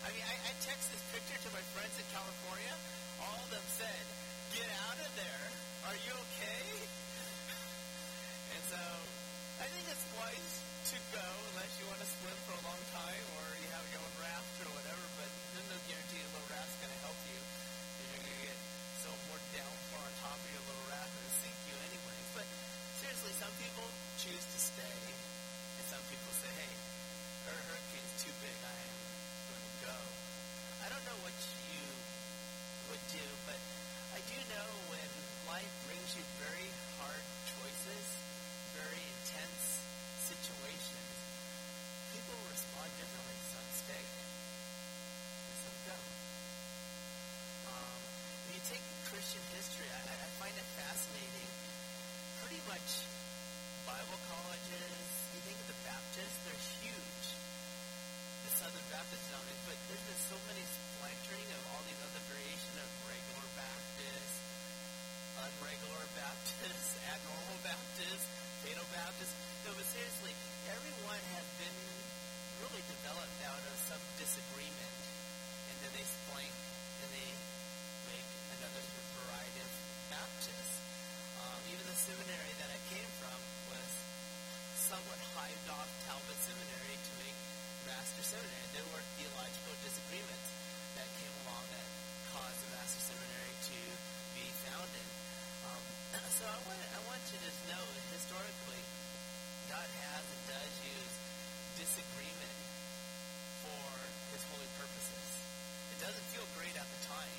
I mean, I text this picture to my friends in California. All of them said, "Get out of there. Are you okay?" And so I think it's wise to go unless you want to swim for a long time or you have your own raft or whatever, but there's no guarantee a little raft's going to help you. And you're going to get so more downpour on top of your little raft and it'll sink you anyways. But seriously, some people choose to stay, and some people say, "Hey, our hurricane's too big. I am going to go." I don't know what you would do, but I do know when life brings you very hard choices, very intense situations, people respond differently. Some stay, and some go. When you take Christian history, I find it fascinating. Pretty much Bible colleges, you think of the Baptists, they're huge. The Southern Baptist denomination, but there's been so many splintering of all these other variations of regular Baptists, unregular Baptists, abnormal Baptists, fatal Baptists. No, but seriously, everyone has been really developed out of some disagreement, and then they splink and they make another variety of Baptists. Even the seminary that I came from was somewhat hived off Talbot Seminary to make Master Seminary. There were theological disagreements that came along that caused the Master Seminary to be founded. So I want you to know that historically, God has and does use disagreement for His holy purposes. It doesn't feel great at the time,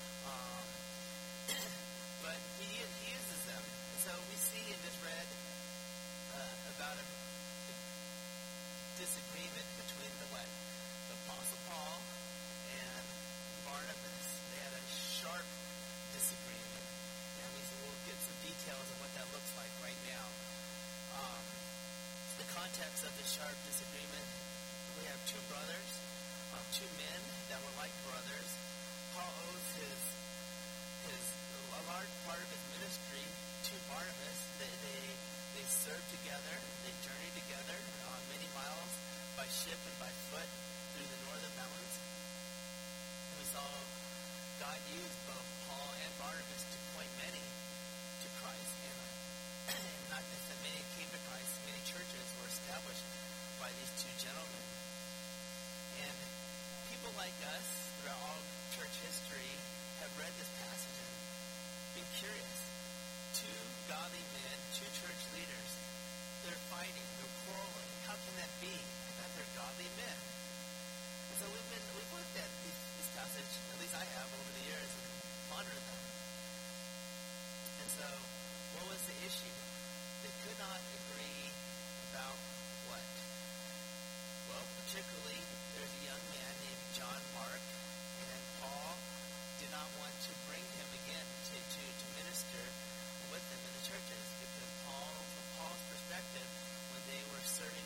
but He uses them. So we see in this read about a disagreement between the Apostle Paul and Barnabas. They had a sharp disagreement, and we'll get some details of what that looks like right now. The context of the sharp disagreement, we have two brothers, two men that were like brothers. Paul owes a large part of his ministry to Barnabas. They served together, they journeyed together many miles by ship and by foot through the northern mountains. And we saw God use both Paul and Barnabas to point many to Christ. And not just that many came to Christ, many churches were established by these two gentlemen. And people like us, throughout all church history, have read this passage and been curious. Two godly men, two church leaders, they're fighting, they're quarreling. How can that be? I thought they're godly men. And so we've looked at this passage, at least I have over the years, and pondered them. And so, what was the issue? They could not agree about what? Well, particularly, there's a young man named John Mark, and Paul did not want to bring him again to minister with them in the churches, because from Paul's perspective, when they were serving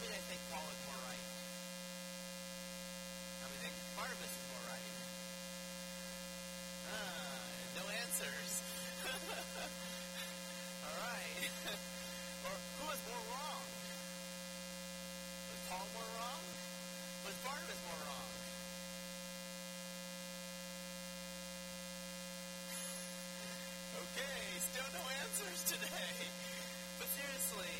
many I think Paul is more right? How many think Barnabas is more right? No answers. All right. Or who is more wrong? Was Paul more wrong? Was Barnabas more wrong? Okay, still no answers today. But seriously,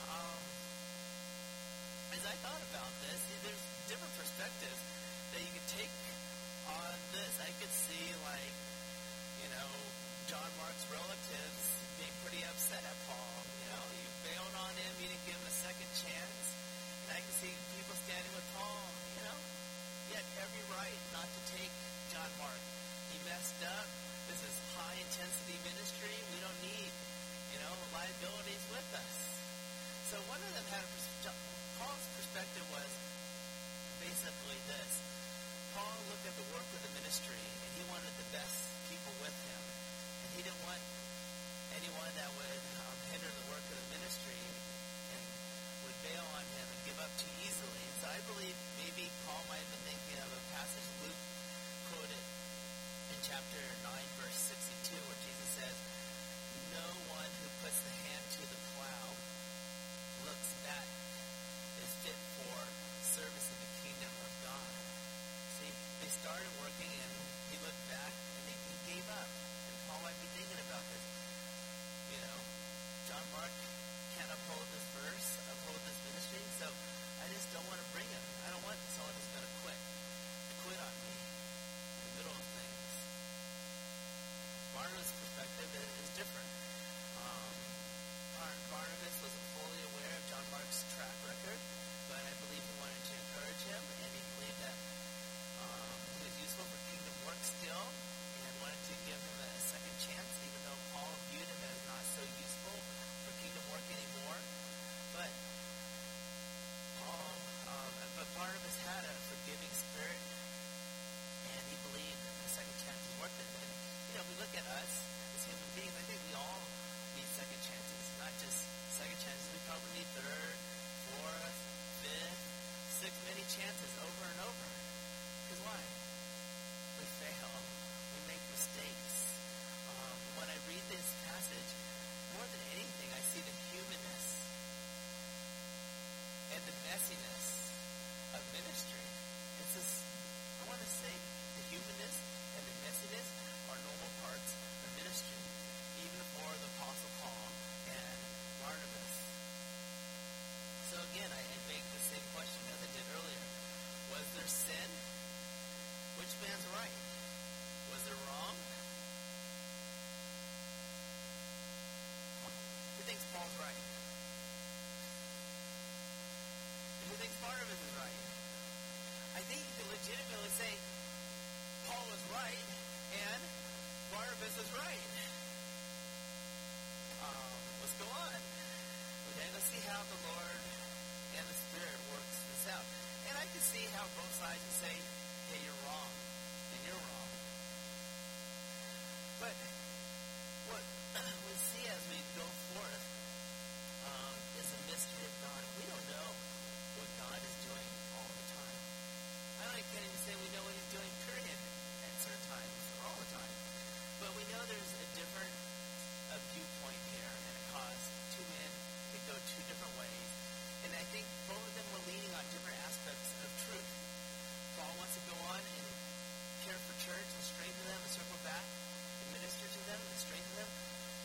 as I thought about this, there's different perspectives that you could take on this. I could see, like, John Mark's relatives being pretty upset at Paul. You bailed on him, you didn't give him a second chance. And I can see people standing with Paul, he had every right not to take John Mark. He messed up. This is high-intensity ministry. We don't need, liabilities with us. So one of them had Paul's perspective was basically this. Paul looked at the work of the ministry, and he wanted the best people with him. And he didn't want anyone that would hinder the work of the ministry and would bail on him and give up too easily. And so I believe maybe Paul might have been thinking of a passage Luke quoted in chapter 9, verse 62, where Jesus says, "No one who puts the hand to the plow looks back is fit for service in the kingdom of God." See, they started working, and he looked back, and he gave up. And Paul might be thinking about this. John Mark can't uphold this verse, uphold this ministry, so I just don't want to bring him. I don't want someone who's going to quit on me in the middle of things. Barnabas' perspective is different. Barnabas wasn't fully aware of John Mark's track record, but I believe he wanted to encourage him, and he believed that he was useful for kingdom work still, and wanted to give him a second chance, even though Paul viewed him as not so useful for kingdom work anymore. But Barnabas had a forgiving spirit, and he believed that the second chance was worth it. And if we look at us as human beings, I think we all need second chances, not just second chances. We probably need third, fourth, fifth, sixth, many chances over and over. Because why? We fail. We make mistakes. When I read this passage, more than anything, I see the humanness and the messiness of ministry. It's this, I want to say the humanness and the messiness are normal parts of ministry, even for the Apostle Paul and Barnabas. So again, I make the same question as I did earlier. Was there sin? Which man's right? Was there wrong? Who thinks Paul's right? And who thinks Barnabas is right? I think you can legitimately say Paul was right and Barnabas is right. Let's go on. Okay, let's see how the Lord and the Spirit works this out. And I can see how both sides can say, hey, you're wrong, and you're wrong. But what we see as we go forth is a mystery of God. We don't know what God is doing all the time. I can't even say we know what he's doing, period, at certain times, or all the time. But we know there's a different viewpoint here, and it caused two men to go two different ways. And I think both of them were leaning on different aspects of truth. Paul wants to go on and care for church and strengthen them and circle back and minister to them and strengthen them.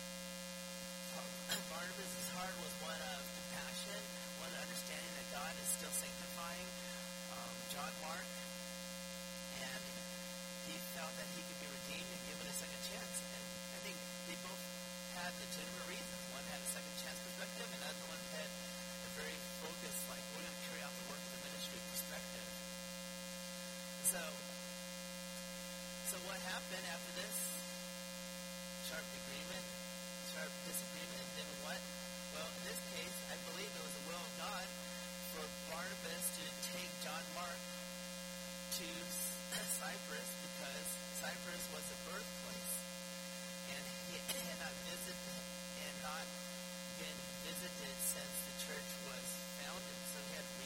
Barnabas' heart was one of compassion, one of understanding that God is still sanctifying John Mark, and he felt that he could be redeemed and given a second chance. And I think they both had legitimate reasons. One had a second chance perspective, and the other one had a very focused, like, we're going to carry out the work of the ministry perspective. So what happened after this? Sharp disagreement, and then what? Well, in this case, I believe it was the will of God for Barnabas to take John Mark to Cyprus, because Cyprus was the birthplace, and he had not been visited since the church was founded. So he had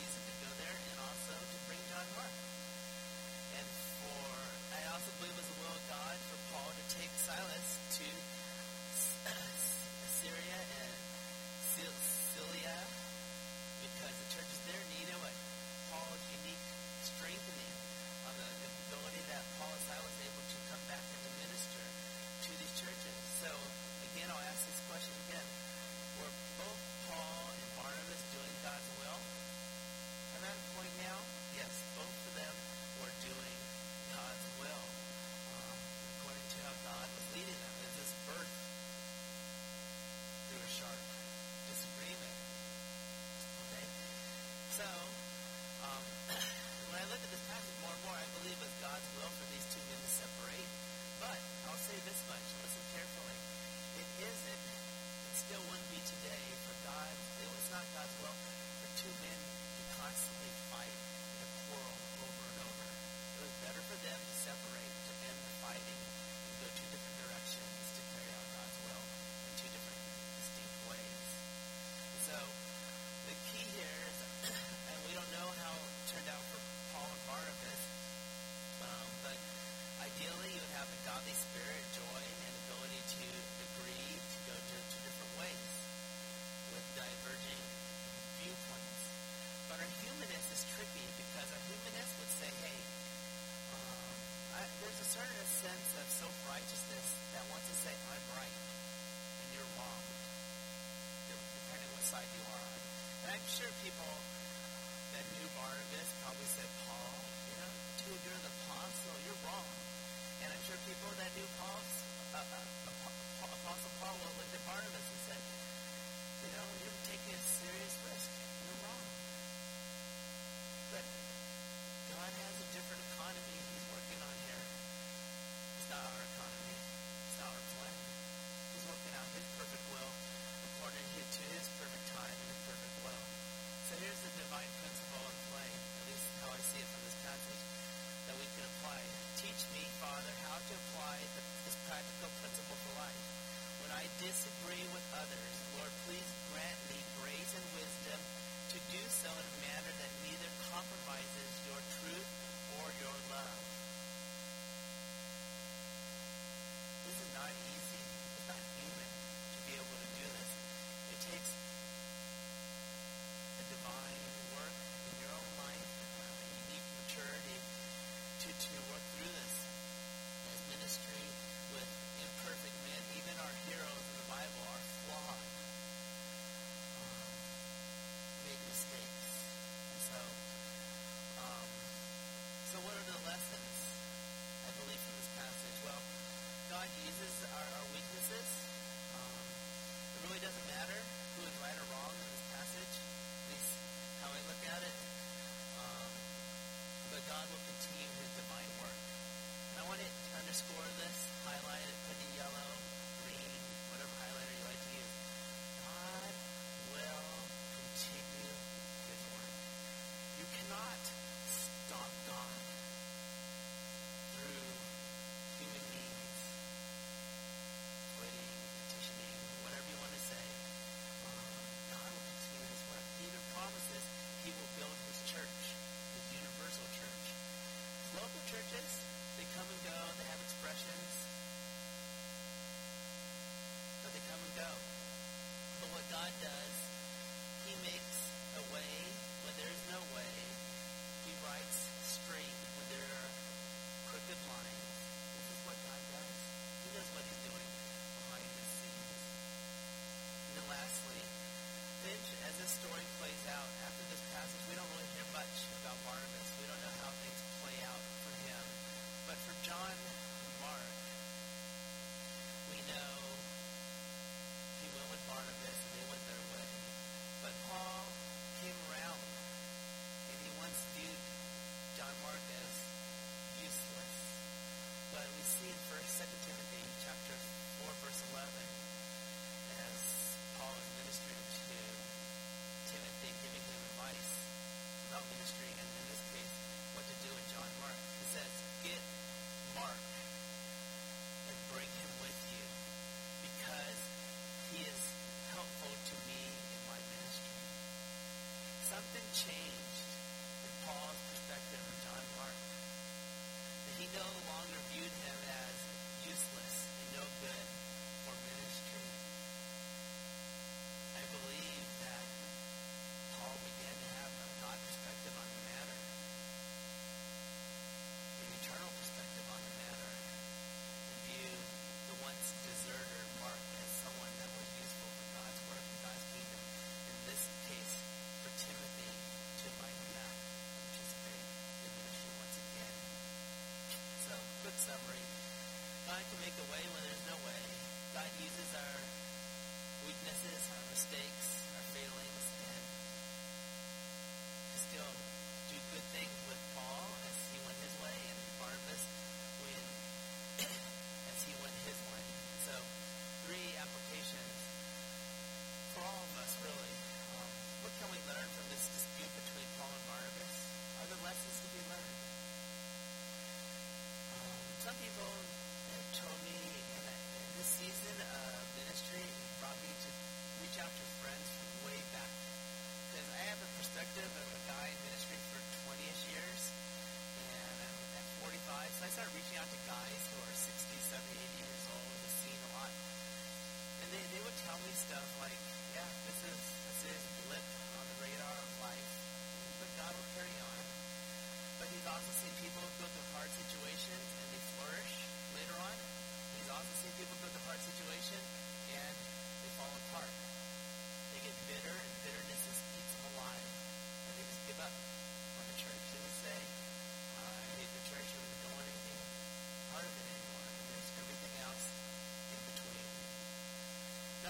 out God's will for two men to constantly fight and quarrel over and over. It was better for them to separate, to end the fighting, and go two different directions to carry out God's will in two different distinct ways. So the key here is, and we don't know how it turned out for Paul and Barnabas, but ideally you would have a godly spirit, joy, and ability to agree to go to two different ways with diverging viewpoints. But our humanist is tricky because our humanist would say, hey, there's a certain sense of self-righteousness that wants to say, I'm right and you're wrong, depending on what side you are on. And I'm sure people that knew Barnabas probably said, Paul, dude, you're the apostle, you're wrong. And I'm sure people that knew Apostle Paul will look at Barnabas and said, you're taking a serious risk. You're wrong. But God has a different economy he's working on here. It's not our economy. It's not our plan. He's working out his perfect will according to his perfect time and his perfect will. So here's the divine principle in play, at least how I see it from this passage, that we can apply. Teach me, Father, how to apply this practical principle for life. When I disagree with others, Lord, please grant me grace and wisdom to do so in a manner that neither compromises your truth or your love. This is not easy. It's not human to be able to do this. It takes a divine work in your own life, unique maturity to work through this. As ministry with imperfect men, even our heroes in the Bible are flawed, make mistakes. And so what are the lessons, I believe, from this passage? Well, God uses our weaknesses. It really doesn't matter who is right or wrong in this passage, at least how I look at it. But God will continue his divine work. And I want to underscore this, highlight it, put it yellow, green, whatever highlighter you like to use. God will continue his work. You cannot stop God through human means, quitting, petitioning, whatever you want to say. God will continue his work. He even promises he will build his church, his universal church. Local churches, they come and go, they have expressions, but they come and go. But what God does, he makes a way when there is no way. He writes straight when there are crooked lines. This is what God does. He knows what he's doing behind the scenes. And then lastly, as this story plays out, after this passage, we don't really hear much about Barnabas. We don't know how things play out for him. But for John and Mark, we know he went with Barnabas and they went their way. But Paul came around and he once viewed John Mark as useless. But we see in 2 Timothy chapter 4, verse 11, as Paul is ministering to Timothy, giving him advice about ministry, and in this case, what to do with John Mark. He says, get Mark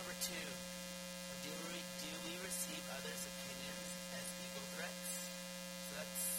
Number two, do we receive others' opinions as ego threats? So that's